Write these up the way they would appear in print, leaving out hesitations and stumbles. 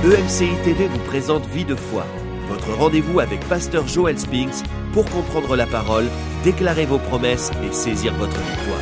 EMCI TV vous présente Vie de foi, votre rendez-vous avec Pasteur Joel Spinks pour comprendre la parole, déclarer vos promesses et saisir votre victoire.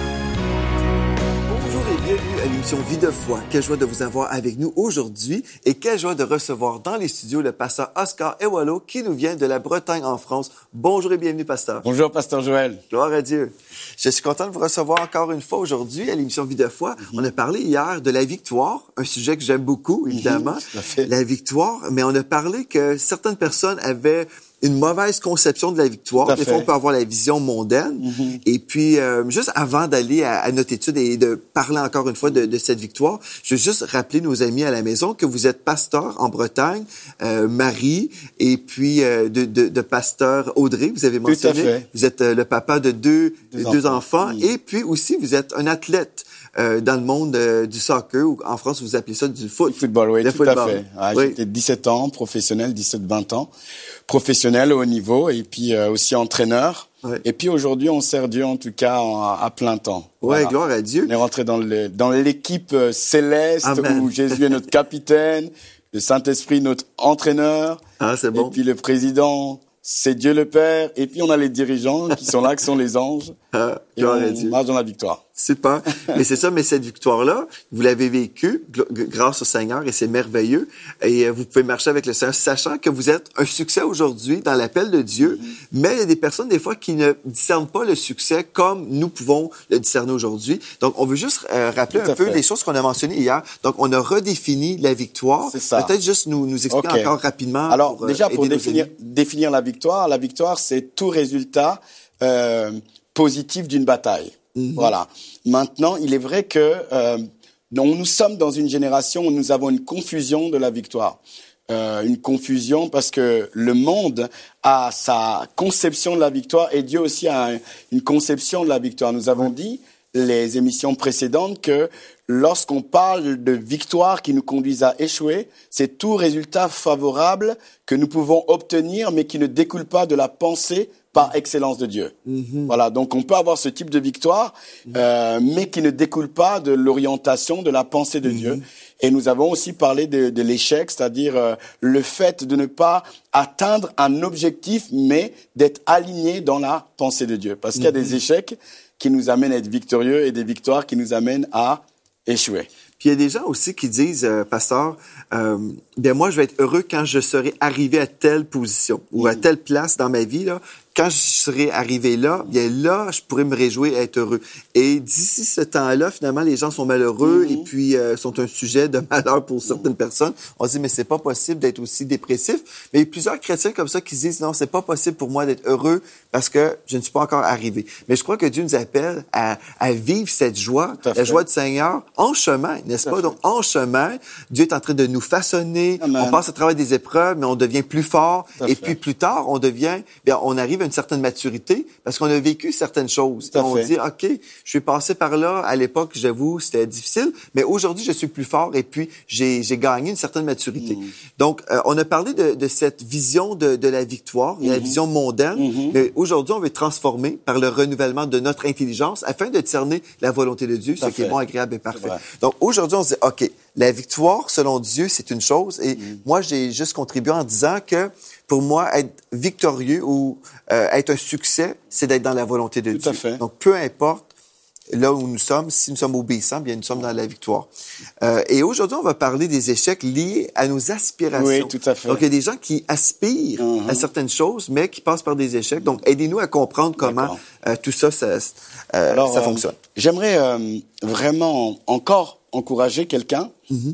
Bonjour et bienvenue à l'émission Vie de foi. Quelle joie de vous avoir avec nous aujourd'hui et quelle joie de recevoir dans les studios le pasteur Oscar Ewalo qui nous vient de la Bretagne en France. Bonjour et bienvenue, pasteur. Bonjour, pasteur Joël. Gloire à Dieu. Je suis content de vous recevoir encore une fois aujourd'hui à l'émission Vie de foi. On a parlé hier de la victoire, un sujet que j'aime beaucoup, évidemment, la victoire, mais on a parlé que certaines personnes avaient une mauvaise conception de la victoire. Des fois, on peut avoir la vision mondaine. Et puis, juste avant d'aller à notre étude et de parler encore une fois de cette victoire, je veux juste rappeler nos amis à la maison que vous êtes pasteur en Bretagne, Marie, et puis de pasteur Audrey, vous avez mentionné. Tout à fait. Vous êtes le papa de deux enfants. Et puis aussi, vous êtes un athlète dans le monde du soccer, ou en France, vous appelez ça du football, oui, tout à fait. Oui. J'étais 17 ans, professionnel, 17-20 ans. Professionnel au haut niveau et puis aussi entraîneur. Ouais. Et puis aujourd'hui, on sert Dieu en tout cas à plein temps. Ouais, voilà. Gloire à Dieu. On est rentré dans l'équipe céleste. Amen. Où Jésus est notre capitaine, le Saint-Esprit notre entraîneur. Ah, c'est bon. Et puis le président, c'est Dieu le Père. Et puis on a les dirigeants qui sont là, qui sont les anges. Et on marche dans la victoire. Super. Et c'est ça, mais cette victoire-là, vous l'avez vécue grâce au Seigneur et c'est merveilleux. Et vous pouvez marcher avec le Seigneur, sachant que vous êtes un succès aujourd'hui dans l'appel de Dieu. Mais il y a des personnes, des fois, qui ne discernent pas le succès comme nous pouvons le discerner aujourd'hui. Donc, on veut juste rappeler un peu les choses qu'on a mentionnées hier. Donc, on a redéfini la victoire. C'est ça. Peut-être juste nous expliquer encore rapidement. Alors, déjà, pour définir la victoire, c'est tout résultat positif d'une bataille. Voilà. Maintenant, il est vrai que nous sommes dans une génération où nous avons une confusion de la victoire. Une confusion parce que le monde a sa conception de la victoire et Dieu aussi a une conception de la victoire. Nous avons dit, les émissions précédentes, que lorsqu'on parle de victoire qui nous conduisent à échouer, c'est tout résultat favorable que nous pouvons obtenir mais qui ne découle pas de la pensée par excellence de Dieu. Voilà, donc on peut avoir ce type de victoire, mais qui ne découle pas de l'orientation, de la pensée de Dieu. Et nous avons aussi parlé de l'échec, c'est-à-dire le fait de ne pas atteindre un objectif, mais d'être aligné dans la pensée de Dieu. Parce qu'il y a des échecs qui nous amènent à être victorieux et des victoires qui nous amènent à échouer. Puis il y a des gens aussi qui disent, pasteur, bien moi je vais être heureux quand je serai arrivé à telle position ou à telle place dans ma vie là. Quand je serai arrivé là, bien là, je pourrais me réjouir et être heureux. Et d'ici ce temps-là, finalement, les gens sont malheureux et puis sont un sujet de malheur pour certaines personnes. On se dit, mais c'est pas possible d'être aussi dépressif. Mais il y a plusieurs chrétiens comme ça qui se disent, non, c'est pas possible pour moi d'être heureux parce que je ne suis pas encore arrivé. Mais je crois que Dieu nous appelle à vivre cette joie, la joie du Seigneur en chemin, n'est-ce pas? Donc, en chemin, Dieu est en train de nous façonner. Amen. On passe à travers des épreuves, mais on devient plus fort. Et puis plus tard, on arrive à une certaine maturité parce qu'on a vécu certaines choses. Et on dit, OK, je suis passé par là. À l'époque, j'avoue, c'était difficile, mais aujourd'hui, je suis plus fort et puis j'ai gagné une certaine maturité. Donc, on a parlé de cette vision de la victoire, la vision mondaine, mais aujourd'hui, on veut transformer par le renouvellement de notre intelligence afin de discerner la volonté de Dieu, ce qui est bon, agréable et parfait. Donc, aujourd'hui, on se dit, OK, la victoire, selon Dieu, c'est une chose. Et moi, j'ai juste contribué en disant que pour moi, être victorieux ou être un succès, c'est d'être dans la volonté de Dieu. À fait. Donc, peu importe là où nous sommes, si nous sommes obéissants, bien, nous sommes dans la victoire. Et aujourd'hui, on va parler des échecs liés à nos aspirations. Oui, tout à fait. Donc, il y a des gens qui aspirent à certaines choses, mais qui passent par des échecs. Donc, aidez-nous à comprendre comment tout ça fonctionne. J'aimerais vraiment encore encourager quelqu'un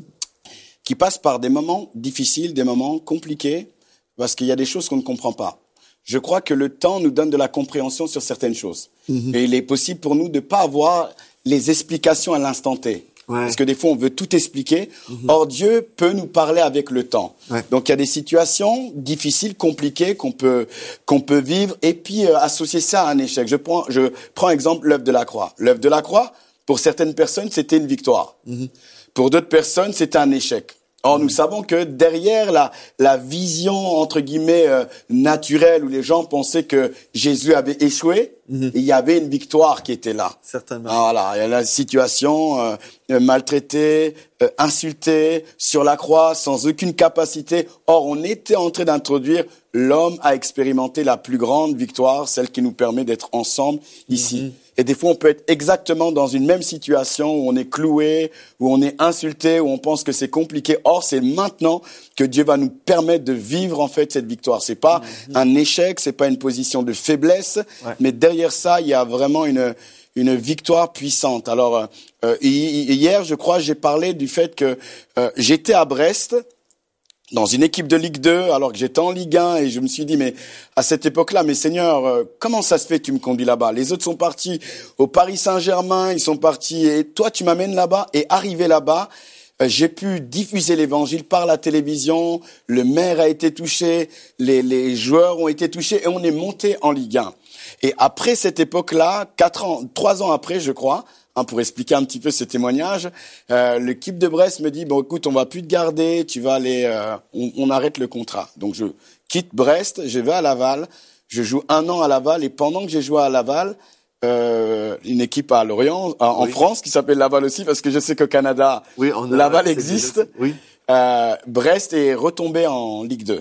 qui passe par des moments difficiles, des moments compliqués, parce qu'il y a des choses qu'on ne comprend pas. Je crois que le temps nous donne de la compréhension sur certaines choses. Et il est possible pour nous de ne pas avoir les explications à l'instant T. Ouais. Parce que des fois, on veut tout expliquer. Or, Dieu peut nous parler avec le temps. Ouais. Donc, il y a des situations difficiles, compliquées qu'on peut vivre et puis associer ça à un échec. Je prends exemple l'œuvre de la croix. L'œuvre de la croix, pour certaines personnes, c'était une victoire. Pour d'autres personnes, c'était un échec. Or, nous savons que derrière la vision, entre guillemets, naturelle, où les gens pensaient que Jésus avait échoué, Mhm. il y avait une victoire qui était là. Certainement. Voilà, il y a la situation maltraitée, insultée, sur la croix, sans aucune capacité. Or, on était en train d'introduire l'homme à expérimenter la plus grande victoire, celle qui nous permet d'être ensemble ici. Mhm. Et des fois, on peut être exactement dans une même situation où on est cloué, où on est insulté, où on pense que c'est compliqué. Or, c'est maintenant que Dieu va nous permettre de vivre en fait cette victoire. C'est pas un échec, c'est pas une position de faiblesse, mais derrière ça, il y a vraiment une victoire puissante. Alors, hier, je crois, j'ai parlé du fait que j'étais à Brest, dans une équipe de Ligue 2, alors que j'étais en Ligue 1, et je me suis dit, mais à cette époque-là, mais Seigneur, comment ça se fait que tu me conduis là-bas? Les autres sont partis au Paris Saint-Germain, ils sont partis, et toi, tu m'amènes là-bas, et arrivé là-bas, j'ai pu diffuser l'évangile par la télévision, le maire a été touché, les joueurs ont été touchés, et on est monté en Ligue 1. Et après cette époque-là, 3 ans après, je crois, pour expliquer un petit peu ce témoignage, l'équipe de Brest me dit, bon, écoute, on va plus te garder, tu vas aller, on arrête le contrat. Donc, je quitte Brest, je vais à Laval, je joue 1 an à Laval, et pendant que j'ai joué à Laval, une équipe à Lorient, en France, qui s'appelle Laval aussi, parce que je sais qu'au Canada, Laval existe. Oui. Brest est retombé en Ligue 2.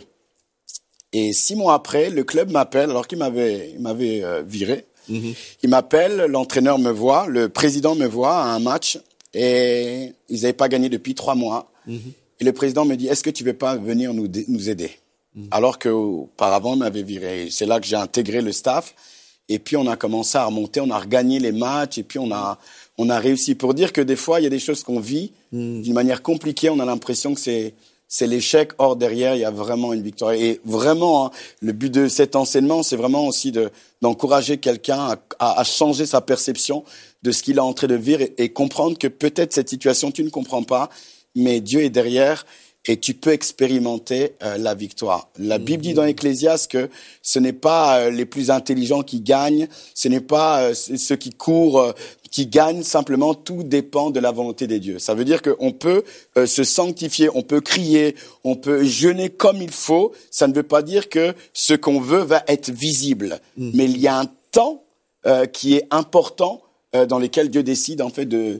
Et 6 mois après, le club m'appelle, alors qu'il m'avait viré. Mm-hmm. Il m'appelle, l'entraîneur me voit, le président me voit à un match, et ils n'avaient pas gagné depuis 3 mois. Mm-hmm. Et le président me dit, est-ce que tu veux pas venir nous aider? Mm-hmm. Alors qu'auparavant, il m'avait viré. C'est là que j'ai intégré le staff. Et puis, on a commencé à remonter, on a regagné les matchs, et puis on a réussi. Pour dire que des fois, il y a des choses qu'on vit d'une manière compliquée, on a l'impression que c'est l'échec. Or, derrière, il y a vraiment une victoire. Et vraiment, le but de cet enseignement, c'est vraiment aussi d'encourager quelqu'un à changer sa perception de ce qu'il est en train de vivre et comprendre que peut-être cette situation, tu ne comprends pas, mais Dieu est derrière et tu peux expérimenter la victoire. La Bible dit dans Ecclésiaste que ce n'est pas les plus intelligents qui gagnent, ce n'est pas ceux qui courent qui gagnent, simplement tout dépend de la volonté des dieux. Ça veut dire qu'on peut se sanctifier, on peut crier, on peut jeûner comme il faut. Ça ne veut pas dire que ce qu'on veut va être visible. Mais il y a un temps qui est important dans lequel Dieu décide en fait de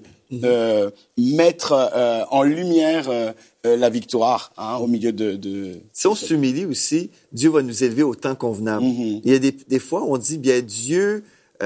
mettre en lumière la victoire au milieu de... Si on s'humilie aussi, Dieu va nous élever au temps convenable. Il y a des fois, on dit, bien, Dieu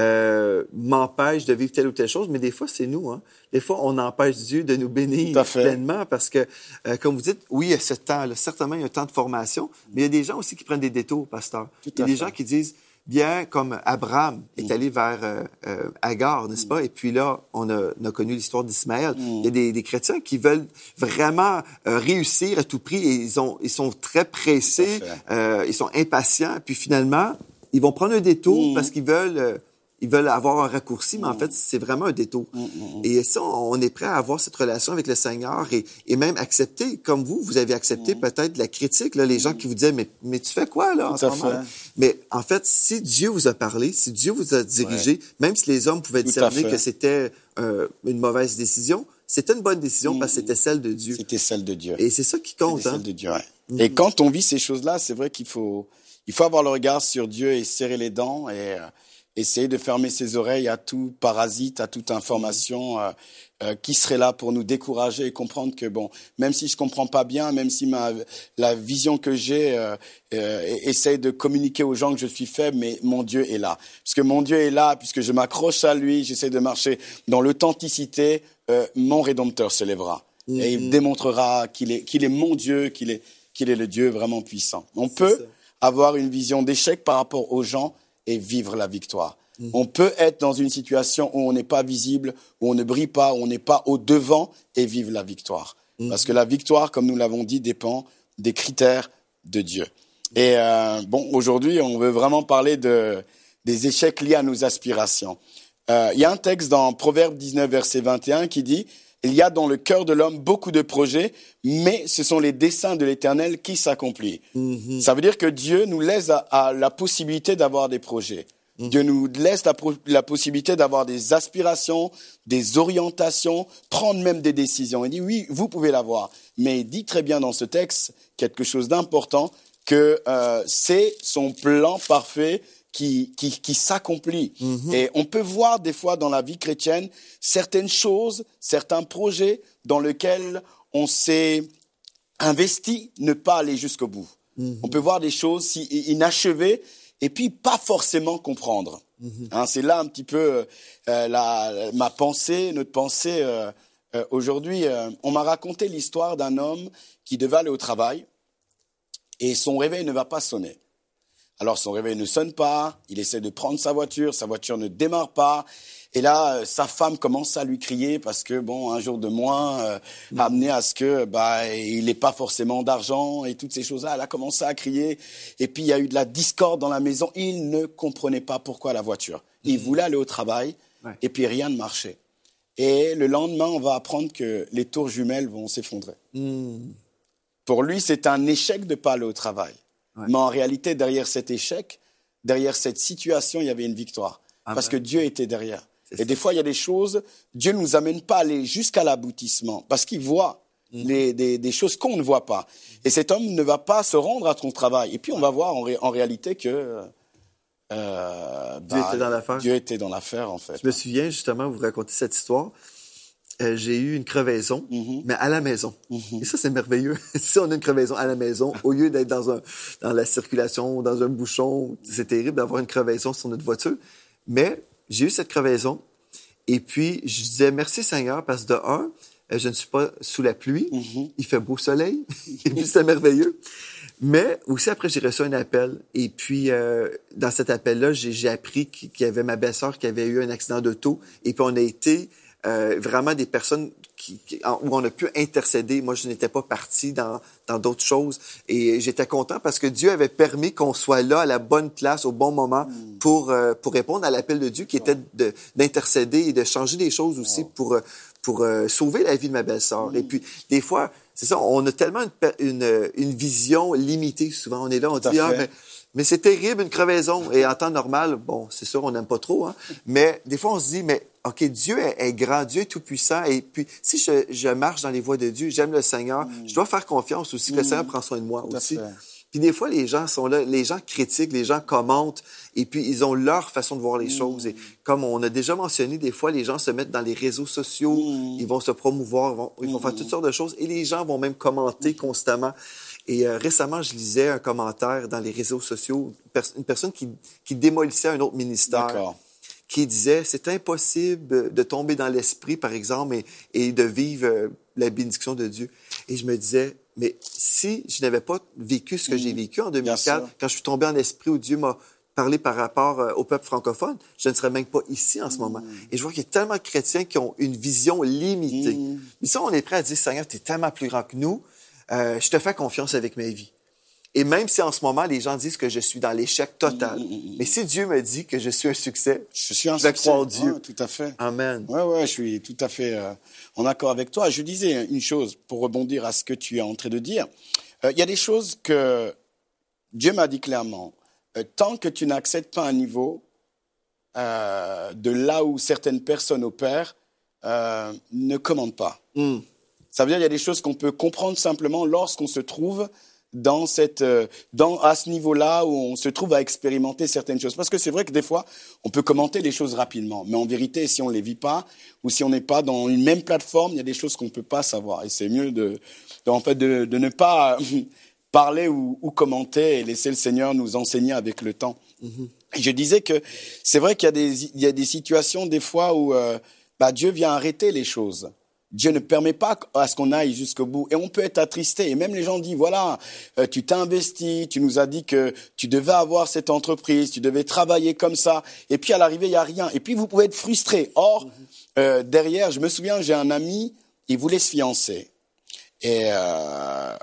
m'empêche de vivre telle ou telle chose, mais des fois, c'est nous. Hein. Des fois, on empêche Dieu de nous bénir pleinement parce que, comme vous dites, oui, il y a ce temps-là. Certainement, il y a un temps de formation, mais il y a des gens aussi qui prennent des détours, pasteur. Il y a des gens qui disent, bien, comme Abraham est allé vers Agar, n'est-ce pas? Et puis là, on a connu l'histoire d'Ismaël. Il y a des chrétiens qui veulent vraiment réussir à tout prix et ils sont très pressés, ils sont impatients. Puis finalement, ils vont prendre un détour parce qu'ils veulent avoir un raccourci, mais en fait, c'est vraiment un détour. Et ça, on est prêt à avoir cette relation avec le Seigneur et même accepter, comme vous avez accepté peut-être la critique, là, les gens qui vous disaient, mais tu fais quoi, là, en ce moment? Mais en fait, si Dieu vous a parlé, si Dieu vous a dirigé, même si les hommes pouvaient discerner que c'était une mauvaise décision, c'était une bonne décision parce que c'était celle de Dieu. C'était celle de Dieu. Et c'est ça qui compte. C'était celle de Dieu, Et quand on vit ces choses-là, c'est vrai qu'il faut avoir le regard sur Dieu et serrer les dents et essayer de fermer ses oreilles à tout parasite, à toute information qui serait là pour nous décourager et comprendre que, bon, même si je comprends pas bien, même si la vision que j'ai essaye de communiquer aux gens que je suis faible, mais mon Dieu est là. Puisque mon Dieu est là, puisque je m'accroche à lui, j'essaie de marcher dans l'authenticité, mon Rédempteur se lèvera. Et il démontrera qu'il est mon Dieu, qu'il est le Dieu vraiment puissant. On peut avoir une vision d'échec par rapport aux gens et vivre la victoire. On peut être dans une situation où on n'est pas visible, où on ne brille pas, où on n'est pas au devant et vivre la victoire. Parce que la victoire, comme nous l'avons dit, dépend des critères de Dieu. Et aujourd'hui, on veut vraiment parler des échecs liés à nos aspirations. Il y a un texte dans Proverbe 19, verset 21 qui dit « Il y a dans le cœur de l'homme beaucoup de projets, mais ce sont les desseins de l'Éternel qui s'accomplissent. » Ça veut dire que Dieu nous laisse à la possibilité d'avoir des projets. Dieu nous laisse la possibilité d'avoir des aspirations, des orientations, prendre même des décisions. Il dit oui, vous pouvez l'avoir. Mais il dit très bien dans ce texte quelque chose d'important, que c'est son plan parfait qui s'accomplit. Et on peut voir des fois dans la vie chrétienne certaines choses, certains projets dans lesquels on s'est investi, ne pas aller jusqu'au bout. On peut voir des choses inachevées et puis pas forcément comprendre. C'est là un petit peu ma pensée, notre pensée aujourd'hui. On m'a raconté l'histoire d'un homme qui devait aller au travail et son réveil ne va pas sonner. Alors son réveil ne sonne pas, il essaie de prendre sa voiture ne démarre pas. Et là, sa femme commence à lui crier parce que un jour de moins a amené à ce que il n'ait pas forcément d'argent et toutes ces choses-là. Elle a commencé à crier et puis il y a eu de la discorde dans la maison. Il ne comprenait pas pourquoi la voiture. Il voulait aller au travail et puis rien ne marchait. Et le lendemain, on va apprendre que les tours jumelles vont s'effondrer. Pour lui, c'est un échec de ne pas aller au travail. Mais en réalité, derrière cet échec, derrière cette situation, il y avait une victoire. Parce que Dieu était derrière. Et des fois, il y a des choses, Dieu ne nous amène pas à aller jusqu'à l'aboutissement. Parce qu'il voit des choses qu'on ne voit pas. Et cet homme ne va pas se rendre à son travail. Et puis, on va voir en réalité que Dieu était dans l'affaire. Dieu était dans l'affaire, en fait. Je me souviens, justement, vous racontez cette histoire. J'ai eu une crevaison, mais à la maison. Et ça, c'est merveilleux. Si on a une crevaison à la maison, au lieu d'être dans la circulation, dans un bouchon, c'est terrible d'avoir une crevaison sur notre voiture. Mais j'ai eu cette crevaison. Et puis, je disais merci Seigneur parce que de un, je ne suis pas sous la pluie. Il fait beau soleil. Et puis, c'était merveilleux. Mais aussi, après, j'ai reçu un appel. Et puis, dans cet appel-là, j'ai appris qu'il y avait ma belle-sœur qui avait eu un accident d'auto. Et puis, on a été vraiment des personnes où on a pu intercéder. Moi, je n'étais pas parti dans d'autres choses. Et j'étais content parce que Dieu avait permis qu'on soit là à la bonne place, au bon moment, pour répondre à l'appel de Dieu qui était d'intercéder et de changer des choses aussi pour sauver la vie de ma belle-sœur. Et puis, des fois, c'est ça, on a tellement une vision limitée souvent. On est là, on dit, mais c'est terrible, une crevaison. Et en temps normal, c'est sûr, on n'aime pas trop, mais des fois, on se dit, mais OK, Dieu est grand, Dieu est tout-puissant. Et puis, si je marche dans les voies de Dieu, j'aime le Seigneur, je dois faire confiance aussi que le Seigneur prend soin de moi aussi. Puis des fois, les gens sont là, les gens critiquent, les gens commentent, et puis ils ont leur façon de voir les choses. Et comme on a déjà mentionné, des fois, les gens se mettent dans les réseaux sociaux, ils vont se promouvoir, ils vont faire toutes sortes de choses, et les gens vont même commenter constamment. Et récemment, je lisais un commentaire dans les réseaux sociaux, une personne qui démolissait un autre ministère, qui disait, c'est impossible de tomber dans l'esprit, par exemple, et de vivre la bénédiction de Dieu. Et je me disais, mais si je n'avais pas vécu ce que j'ai vécu en 2004, quand je suis tombé en esprit où Dieu m'a parlé par rapport au peuple francophone, je ne serais même pas ici en ce moment. Et je vois qu'il y a tellement de chrétiens qui ont une vision limitée. Mais ça, on est prêt à dire, Seigneur, tu es tellement plus grand que nous, je te fais confiance avec ma vie. Et même si en ce moment, les gens disent que je suis dans l'échec total, mais si Dieu me dit que je suis un succès, je vais croire en Dieu. Tout à fait. Amen. Ouais, je suis tout à fait en accord avec toi. Je disais une chose, pour rebondir à ce que tu es en train de dire. Il y a des choses que Dieu m'a dit clairement. Tant que tu n'accèdes pas un niveau de là où certaines personnes opèrent, ne commande pas. Ça veut dire qu'il y a des choses qu'on peut comprendre simplement lorsqu'on se trouve à ce niveau-là où on se trouve à expérimenter certaines choses. Parce que c'est vrai que des fois, on peut commenter les choses rapidement. Mais en vérité, si on ne les vit pas, ou si on n'est pas dans une même plateforme, il y a des choses qu'on ne peut pas savoir. Et c'est mieux de ne pas parler ou commenter et laisser le Seigneur nous enseigner avec le temps. Et je disais que c'est vrai qu'il y a des situations des fois où Dieu vient arrêter les choses. Dieu ne permet pas à ce qu'on aille jusqu'au bout. Et on peut être attristé. Et même les gens disent, voilà, tu t'es investi, tu nous as dit que tu devais avoir cette entreprise, tu devais travailler comme ça. Et puis à l'arrivée, il n'y a rien. Et puis vous pouvez être frustré. Or, derrière, je me souviens, j'ai un ami, il voulait se fiancer. Et à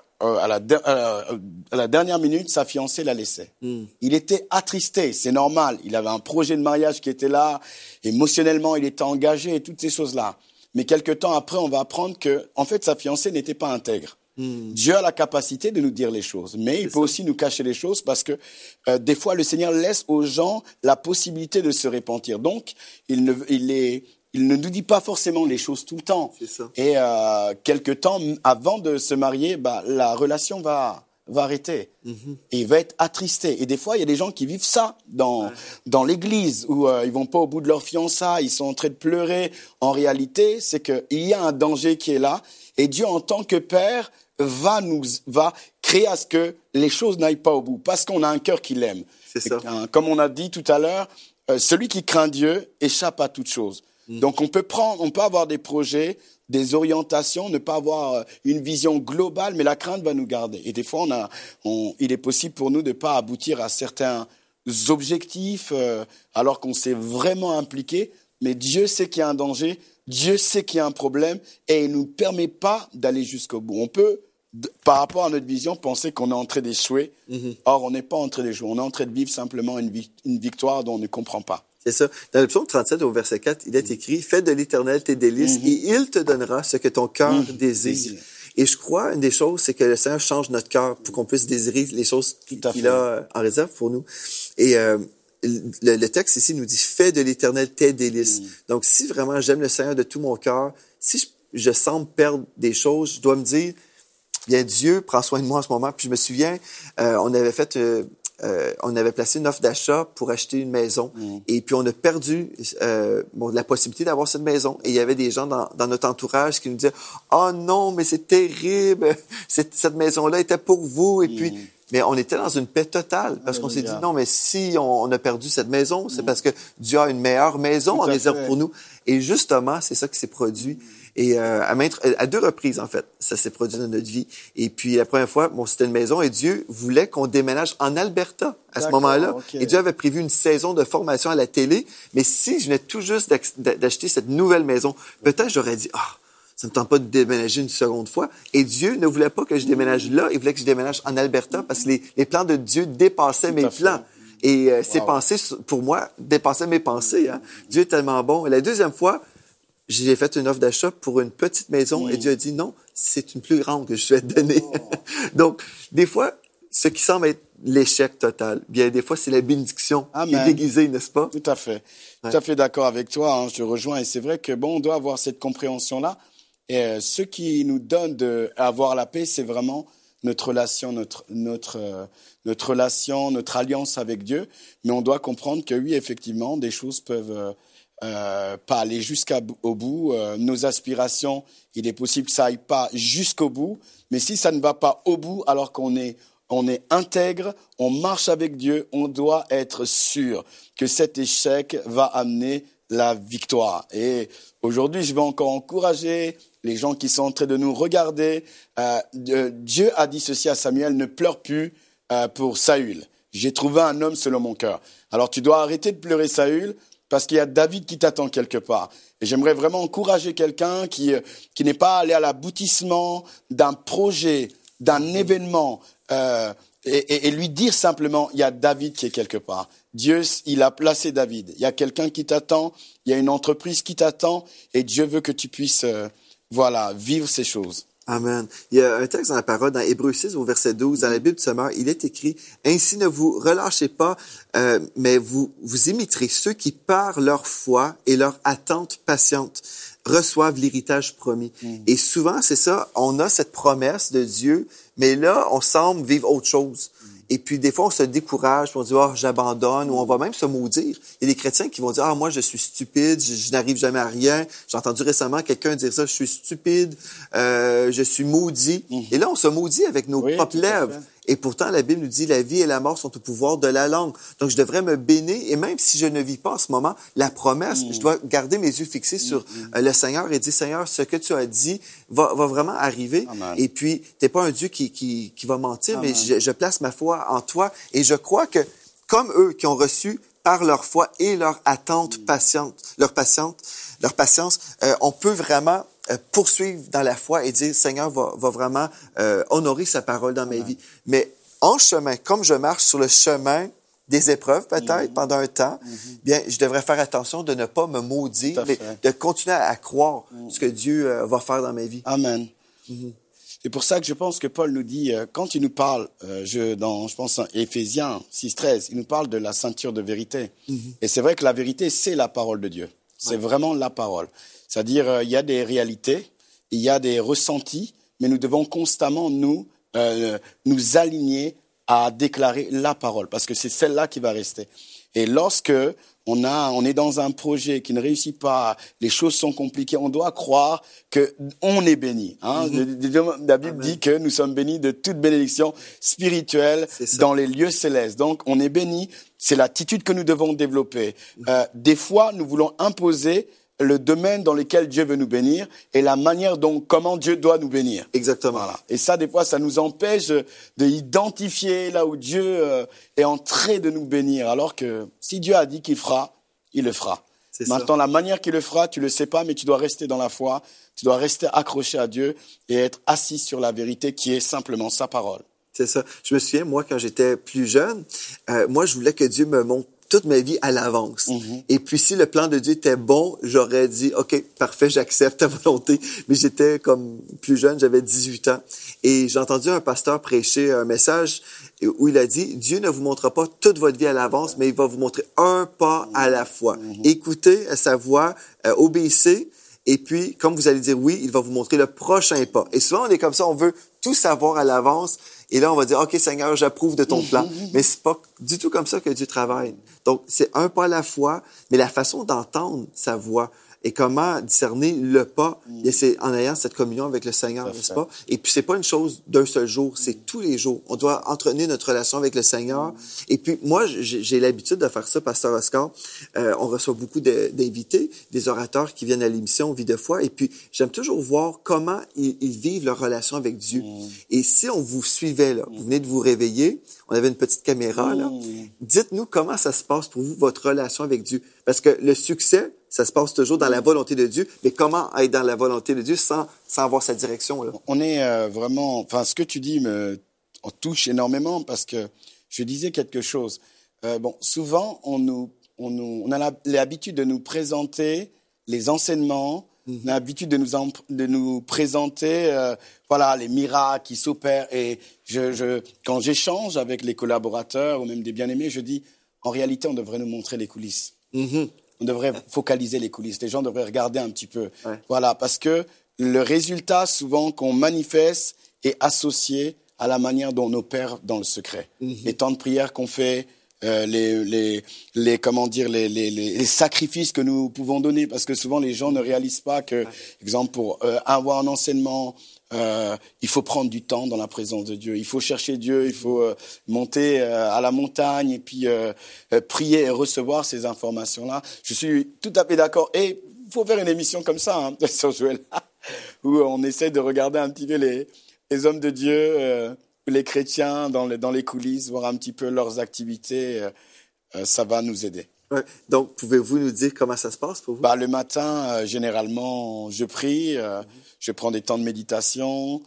la dernière minute, sa fiancée l'a laissé. Il était attristé, c'est normal. Il avait un projet de mariage qui était là. Émotionnellement, il était engagé et toutes ces choses-là. Mais quelque temps après, on va apprendre que, en fait, sa fiancée n'était pas intègre. Dieu a la capacité de nous dire les choses, mais il peut aussi nous cacher les choses parce que des fois, le Seigneur laisse aux gens la possibilité de se repentir. Donc, il ne nous dit pas forcément les choses tout le temps. C'est ça. Et quelque temps avant de se marier, la relation va va arrêter. Et il va être attristé. Et des fois, il y a des gens qui vivent ça dans l'église, où ils vont pas au bout de leur fiançailles, ils sont en train de pleurer. En réalité, c'est qu'il y a un danger qui est là. Et Dieu, en tant que Père, va créer à ce que les choses n'aillent pas au bout, parce qu'on a un cœur qui l'aime. C'est ça. Comme on a dit tout à l'heure, celui qui craint Dieu échappe à toute chose. Donc on peut avoir des projets, des orientations, ne pas avoir une vision globale, mais la crainte va nous garder. Et des fois, il est possible pour nous de pas aboutir à certains objectifs alors qu'on s'est vraiment impliqué, mais Dieu sait qu'il y a un danger, Dieu sait qu'il y a un problème et il nous permet pas d'aller jusqu'au bout. On peut, par rapport à notre vision, penser qu'on est en train d'échouer. Or, on n'est pas en train d'échouer. On est en train de vivre simplement une victoire dont on ne comprend pas. C'est ça. Dans le psaume 37, au verset 4, il est écrit « Fais de l'Éternel tes délices et il te donnera ce que ton cœur désire. » Et je crois, une des choses, c'est que le Seigneur change notre cœur pour qu'on puisse désirer les choses qu'il a en réserve pour nous. Et le texte ici nous dit « Fais de l'Éternel tes délices. » Donc, si vraiment j'aime le Seigneur de tout mon cœur, si je semble perdre des choses, je dois me dire « Bien, Dieu prend soin de moi en ce moment. » Puis je me souviens, on avait placé une offre d'achat pour acheter une maison. Et puis, on a perdu la possibilité d'avoir cette maison. Et il y avait des gens dans notre entourage qui nous disaient « Oh non, mais c'est terrible. Cette maison-là était pour vous. » Et puis, mais on était dans une paix totale parce qu'on s'est dit « Non, mais si on a perdu cette maison, c'est parce que Dieu a une meilleure maison en réserve pour nous. » Et justement, c'est ça qui s'est produit. Et à 2 reprises, en fait, ça s'est produit dans notre vie. Et puis, la première fois, c'était une maison et Dieu voulait qu'on déménage en Alberta à ce moment-là. Okay. Et Dieu avait prévu une saison de formation à la télé. Mais si je venais tout juste d'acheter cette nouvelle maison, peut-être j'aurais dit « Ah, ça ne me tente pas de déménager une seconde fois. » Et Dieu ne voulait pas que je déménage là. Il voulait que je déménage en Alberta parce que les plans de Dieu dépassaient mes plans. Et ses pensées, pour moi, dépassaient mes pensées. Hein. Dieu est tellement bon. Et la deuxième fois, j'ai fait une offre d'achat pour une petite maison et Dieu a dit non, c'est une plus grande que je vais te donner. Donc, des fois, ce qui semble être l'échec total, bien, des fois, c'est la bénédiction qui est déguisée, n'est-ce pas? Tout à fait. Tout à fait d'accord avec toi. Hein, je te rejoins. Et c'est vrai que, on doit avoir cette compréhension-là. Et ce qui nous donne d'avoir la paix, c'est vraiment notre relation, notre relation, notre alliance avec Dieu. Mais on doit comprendre que oui, effectivement, des choses peuvent pas aller jusqu'au bout. Nos aspirations, il est possible que ça aille pas jusqu'au bout. Mais si ça ne va pas au bout, alors qu'on est intègre, on marche avec Dieu, on doit être sûr que cet échec va amener la victoire. Et aujourd'hui, je vais encore encourager les gens qui sont en train de nous regarder. Dieu a dit ceci à Samuel, ne pleure plus pour Saül. J'ai trouvé un homme selon mon cœur. Alors tu dois arrêter de pleurer Saül, parce qu'il y a David qui t'attend quelque part. Et j'aimerais vraiment encourager quelqu'un qui n'est pas allé à l'aboutissement d'un projet, d'un événement, et lui dire simplement, il y a David qui est quelque part. Dieu, il a placé David. Il y a quelqu'un qui t'attend, il y a une entreprise qui t'attend, et Dieu veut que tu puisses, vivre ces choses. Amen. Il y a un texte dans la parole, dans Hébreux 6, au verset 12, dans la Bible du Sommeur, il est écrit « Ainsi ne vous relâchez pas, mais vous imiterez ceux qui, par leur foi et leur attente patiente, reçoivent l'héritage promis. » Et souvent, c'est ça, on a cette promesse de Dieu, mais là, on semble vivre autre chose. Et puis, des fois, on se décourage, puis on dit « Ah, j'abandonne », ou on va même se maudire. Il y a des chrétiens qui vont dire « Ah, moi, je suis stupide, je n'arrive jamais à rien. » J'ai entendu récemment quelqu'un dire ça « Je suis stupide, je suis maudit. » Et là, on se maudit avec nos propres lèvres. Et pourtant, la Bible nous dit « La vie et la mort sont au pouvoir de la langue. » Donc, je devrais me bénir. Et même si je ne vis pas en ce moment, la promesse, je dois garder mes yeux fixés sur le Seigneur et dire « Seigneur, ce que tu as dit va vraiment arriver. » Et puis, t'es pas un Dieu qui va mentir, mais je place ma foi en toi. Et je crois que, comme eux qui ont reçu par leur foi et leur attente patiente, leur patience, on peut vraiment poursuivre dans la foi et dire, Seigneur va vraiment honorer sa parole dans ma vie. Mais en chemin, comme je marche sur le chemin des épreuves peut-être pendant un temps, bien, je devrais faire attention de ne pas me maudire, mais de continuer à croire ce que Dieu va faire dans ma vie. Amen. C'est pour ça que je pense que Paul nous dit, quand il nous parle, je pense en Éphésiens 6:13, il nous parle de la ceinture de vérité. Et c'est vrai que la vérité, c'est la parole de Dieu. C'est vraiment la parole. C'est-à-dire, il y a des réalités, il y a des ressentis, mais nous devons constamment, nous, nous aligner à déclarer la parole, parce que c'est celle-là qui va rester. Et lorsque on est dans un projet qui ne réussit pas, les choses sont compliquées, on doit croire que on est béni. La Bible dit que nous sommes bénis de toute bénédiction spirituelle dans les lieux célestes. Donc, on est béni. C'est l'attitude que nous devons développer. Des fois, nous voulons imposer le domaine dans lequel Dieu veut nous bénir et la manière dont, comment Dieu doit nous bénir. Exactement. Voilà. Et ça, des fois, ça nous empêche d'identifier là où Dieu est en train de nous bénir. Alors que si Dieu a dit qu'il fera, il le fera. Maintenant, la manière qu'il le fera, tu le sais pas, mais tu dois rester dans la foi, tu dois rester accroché à Dieu et être assis sur la vérité qui est simplement sa parole. C'est ça. Je me souviens, moi, quand j'étais plus jeune, moi, je voulais que Dieu me montre toute ma vie à l'avance. Et puis, si le plan de Dieu était bon, j'aurais dit, OK, parfait, j'accepte ta volonté. Mais j'étais comme plus jeune, j'avais 18 ans. Et j'ai entendu un pasteur prêcher un message où il a dit, Dieu ne vous montrera pas toute votre vie à l'avance, mais il va vous montrer un pas à la fois. Écoutez à sa voix, obéissez. Et puis, comme vous allez dire oui, il va vous montrer le prochain pas. Et souvent, on est comme ça, on veut tout savoir à l'avance. Et là, on va dire, OK, Seigneur, j'approuve de ton plan. Mais c'est pas du tout comme ça que Dieu travaille. Donc, c'est un pas à la fois, mais la façon d'entendre sa voix et comment discerner le pas, c'est en ayant cette communion avec le Seigneur, n'est-ce pas? Et puis, c'est pas une chose d'un seul jour, c'est tous les jours. On doit entretenir notre relation avec le Seigneur. Et puis, moi, j'ai l'habitude de faire ça, Pasteur Oscar. On reçoit beaucoup d'invités, des orateurs qui viennent à l'émission Vie de foi. Et puis, j'aime toujours voir comment ils vivent leur relation avec Dieu. Et si on vous suivait, là, vous venez de vous réveiller, on avait une petite caméra, là. Dites-nous comment ça se passe pour vous, votre relation avec Dieu. Parce que le succès, ça se passe toujours dans la volonté de Dieu, mais comment être dans la volonté de Dieu sans avoir sa direction, là? On est vraiment... Enfin, ce que tu dis me touche énormément parce que je disais quelque chose. Souvent, on a l'habitude de nous présenter les enseignements, on a l'habitude de nous présenter les miracles qui s'opèrent. Et quand j'échange avec les collaborateurs ou même des bien-aimés, je dis, en réalité, on devrait nous montrer les coulisses. On devrait focaliser les coulisses. Les gens devraient regarder un petit peu. Ouais. Voilà, parce que le résultat, souvent, qu'on manifeste est associé à la manière dont on opère dans le secret. Les temps de prière qu'on fait, les sacrifices que nous pouvons donner, parce que souvent les gens ne réalisent pas que, exemple, pour avoir un enseignement, il faut prendre du temps dans la présence de Dieu. Il faut chercher Dieu, il faut monter à la montagne et puis prier et recevoir ces informations-là. Je suis tout à fait d'accord. Et il faut faire une émission comme ça, sur Joël, où on essaie de regarder un petit peu les hommes de Dieu, les chrétiens dans les coulisses, voir un petit peu leurs activités. Ça va nous aider. Ouais. Donc, pouvez-vous nous dire comment ça se passe pour vous? Le matin, généralement, je prie, je prends des temps de méditation.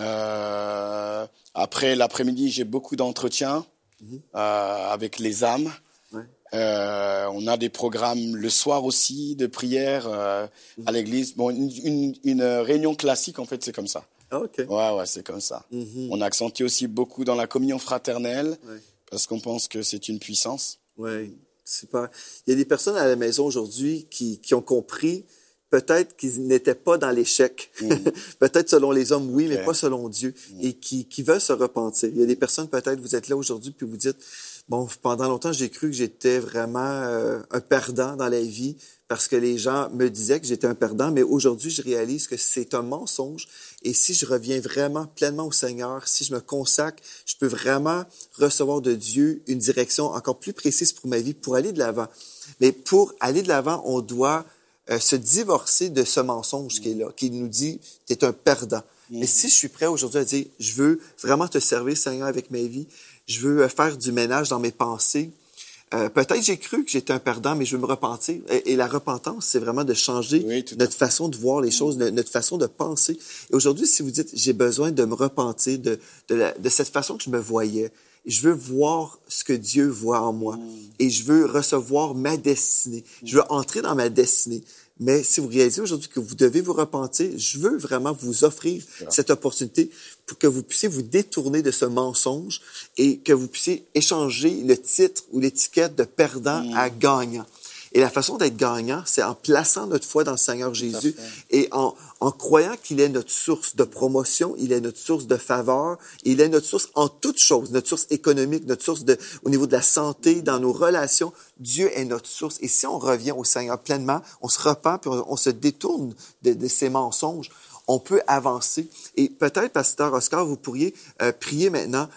Après, l'après-midi, j'ai beaucoup d'entretiens avec les âmes. Ouais. On a des programmes le soir aussi de prière à l'église. Bon, une réunion classique, en fait, c'est comme ça. Ah, OK. Ouais, c'est comme ça. On accentue aussi beaucoup dans la communion fraternelle parce qu'on pense que c'est une puissance. Oui. Super. Il y a des personnes à la maison aujourd'hui qui ont compris peut-être qu'ils n'étaient pas dans l'échec. Peut-être selon les hommes, oui, mais pas selon Dieu. Et qui veulent se repentir. Il y a des personnes, peut-être, vous êtes là aujourd'hui, puis vous dites, bon, pendant longtemps, j'ai cru que j'étais vraiment un perdant dans la vie parce que les gens me disaient que j'étais un perdant, mais aujourd'hui, je réalise que c'est un mensonge. Et si je reviens vraiment pleinement au Seigneur, si je me consacre, je peux vraiment recevoir de Dieu une direction encore plus précise pour ma vie, pour aller de l'avant. Mais pour aller de l'avant, on doit se divorcer de ce mensonge qui est là, qui nous dit « t'es un perdant ». Mais si je suis prêt aujourd'hui à dire « je veux vraiment te servir, Seigneur, avec ma vie, je veux faire du ménage dans mes pensées », peut-être j'ai cru que j'étais un perdant, mais je veux me repentir. Et la repentance, c'est vraiment de changer notre façon de voir les choses, notre façon de penser. Et aujourd'hui, si vous dites, j'ai besoin de me repentir de cette façon que je me voyais, je veux voir ce que Dieu voit en moi et je veux recevoir ma destinée. Je veux entrer dans ma destinée. Mais si vous réalisez aujourd'hui que vous devez vous repentir, je veux vraiment vous offrir cette opportunité pour que vous puissiez vous détourner de ce mensonge et que vous puissiez échanger le titre ou l'étiquette de perdant à gagnant. Et la façon d'être gagnant, c'est en plaçant notre foi dans le Seigneur Jésus et en croyant qu'il est notre source de promotion, il est notre source de faveur, il est notre source en toutes choses, notre source économique, notre source au niveau de la santé, dans nos relations. Dieu est notre source. Et si on revient au Seigneur pleinement, on se repent puis on se détourne de ces mensonges, on peut avancer. Et peut-être, Pasteur Oscar, vous pourriez prier maintenant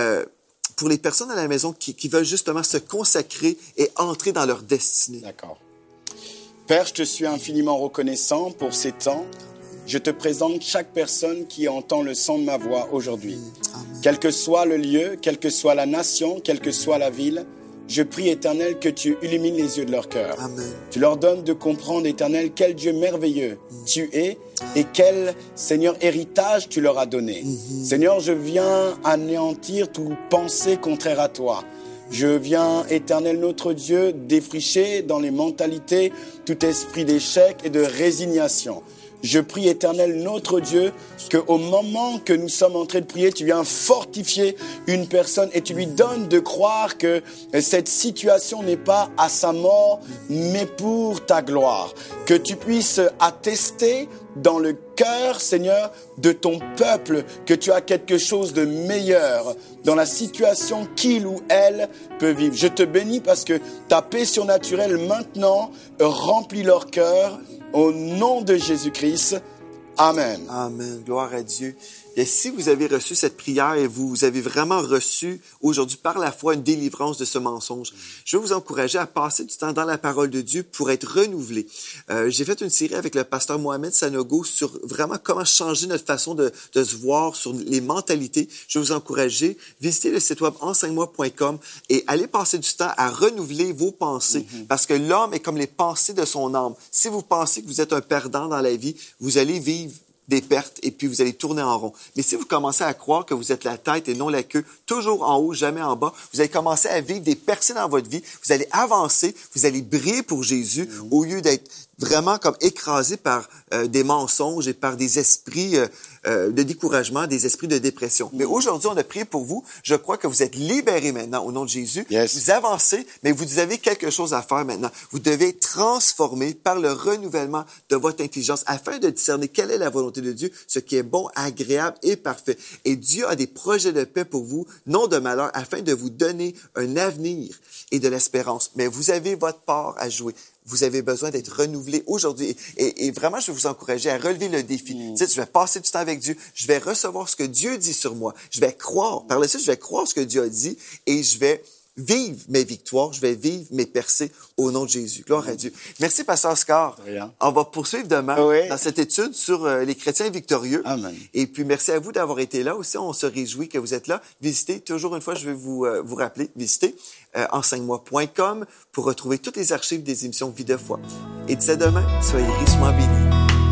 pour les personnes à la maison qui veulent justement se consacrer et entrer dans leur destinée. D'accord. Père, je te suis infiniment reconnaissant pour ces temps. Je te présente chaque personne qui entend le son de ma voix aujourd'hui. Quel que soit le lieu, quelle que soit la nation, quelle que soit la ville, je prie, Éternel, que tu illumines les yeux de leur cœur. Amen. Tu leur donnes de comprendre, Éternel, quel Dieu merveilleux tu es et quel, Seigneur, héritage tu leur as donné. Seigneur, je viens anéantir toute pensée contraire à toi. Je viens, Éternel, notre Dieu, défricher dans les mentalités tout esprit d'échec et de résignation. Je prie, Éternel, notre Dieu, qu'au moment que nous sommes en train de prier, tu viens fortifier une personne et tu lui donnes de croire que cette situation n'est pas à sa mort, mais pour ta gloire. Que tu puisses attester dans le cœur, Seigneur, de ton peuple, que tu as quelque chose de meilleur dans la situation qu'il ou elle peut vivre. Je te bénis parce que ta paix surnaturelle maintenant remplit leur cœur. Au nom de Jésus-Christ, Amen. Amen. Gloire à Dieu. Et si vous avez reçu cette prière et vous avez vraiment reçu aujourd'hui par la foi une délivrance de ce mensonge, je veux vous encourager à passer du temps dans la parole de Dieu pour être renouvelé. J'ai fait une série avec le pasteur Mohamed Sanogo sur vraiment comment changer notre façon de se voir, sur les mentalités. Je veux vous encourager, visitez le site web enseigne-moi.com et allez passer du temps à renouveler vos pensées parce que l'homme est comme les pensées de son âme. Si vous pensez que vous êtes un perdant dans la vie, vous allez vivre des pertes et puis vous allez tourner en rond. Mais si vous commencez à croire que vous êtes la tête et non la queue, toujours en haut, jamais en bas, vous allez commencer à vivre des percées dans votre vie, vous allez avancer, vous allez briller pour Jésus au lieu d'être vraiment comme écrasé par des mensonges et par des esprits de découragement, des esprits de dépression. Mais aujourd'hui, on a prié pour vous. Je crois que vous êtes libérés maintenant au nom de Jésus. Yes. Vous avancez, mais vous avez quelque chose à faire maintenant. Vous devez être transformé par le renouvellement de votre intelligence afin de discerner quelle est la volonté de Dieu, ce qui est bon, agréable et parfait. Et Dieu a des projets de paix pour vous, non de malheur, afin de vous donner un avenir et de l'espérance. Mais vous avez votre part à jouer. Vous avez besoin d'être renouvelé aujourd'hui. Et vraiment, je vais vous encourager à relever le défi. Tu sais, je vais passer du temps avec Dieu. Je vais recevoir ce que Dieu dit sur moi. Je vais croire. Par la suite, je vais croire ce que Dieu a dit et je vais vivre mes victoires. Je vais vivre mes percées au nom de Jésus. Gloire à Dieu. Merci, Pasteur Oscar. Rien. On va poursuivre demain dans cette étude sur les chrétiens victorieux. Amen. Et puis, merci à vous d'avoir été là aussi. On se réjouit que vous êtes là. Visitez, toujours une fois, je vais vous rappeler, visitez enseigne-moi.com pour retrouver toutes les archives des émissions Vie de foi. Et d'ici demain, soyez richement bénis.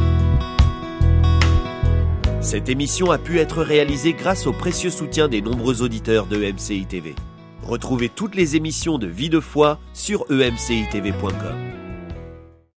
Cette émission a pu être réalisée grâce au précieux soutien des nombreux auditeurs de EMCI TV. Retrouvez toutes les émissions de Vie de foi sur emcitv.com.